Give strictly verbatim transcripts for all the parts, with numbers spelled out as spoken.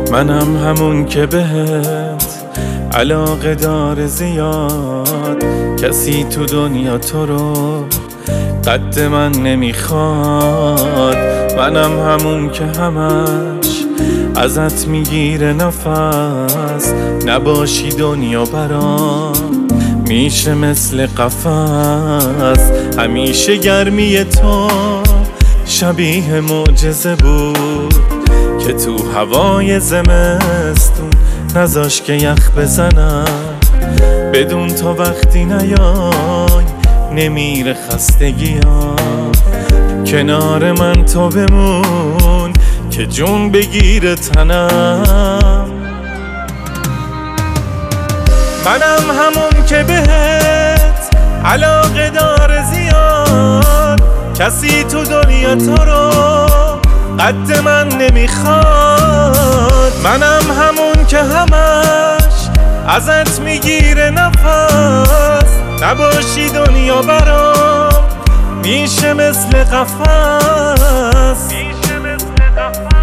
منم همون که بهت علاقه داره زیاد، کسی تو دنیا تو رو قد من نمیخواد. منم همون که همش ازت میگیره نفس، نباشی دنیا برام میشه مثل قفس. همیشه گرمی تو شبیه معجزه بود که تو هوای زمستون نذاش که یخ بزنم. بدون تو وقتی نیای نمیره خستگی ها، کنار من تو بمون که جون بگیره تنم. منم همون که بهت علاقه داره زیاد، کسی تو دنیا تو رو قد من نمیخواد. منم همون که همش ازت میگیره نفس، نباشی دنیا برام میشه مثل قفس. میشه مثل قفس.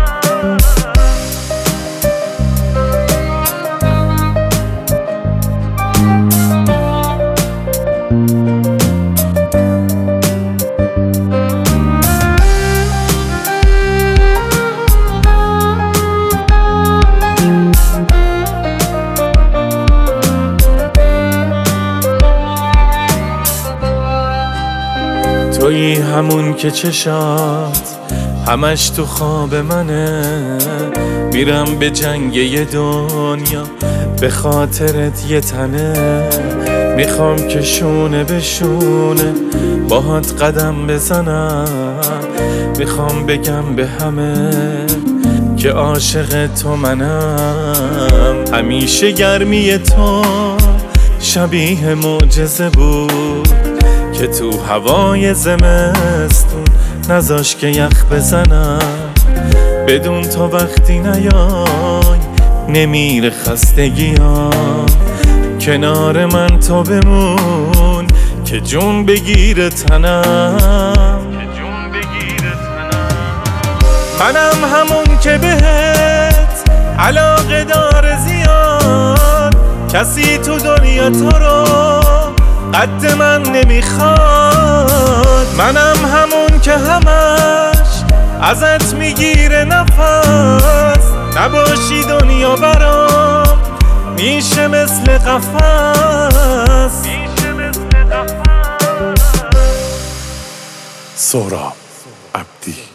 تویی همون که چشات همش تو خواب منه، میرم به جنگ یه دنیا به خاطرت یه تنه. میخوام که شونه به شونه باهات قدم بزنم، میخوام بگم به همه که عاشق تو منم. همیشه گرمی تو شبیه معجزه بود که تو هوای زمستون نذاش که یخ بزنم. بدون تو وقتی نیای نمیره خستگی ها، کنار من تو بمون که جون بگیره تنم. منم همون که بهت علاقه داره زیاد، کسی تو دنیا تو رو قد من نمیخواد. منم همون که همش ازت میگیره نفس، نباشی دنیا برام میشه مثل قفس. میشه مثل قفس. سهراب عبدی.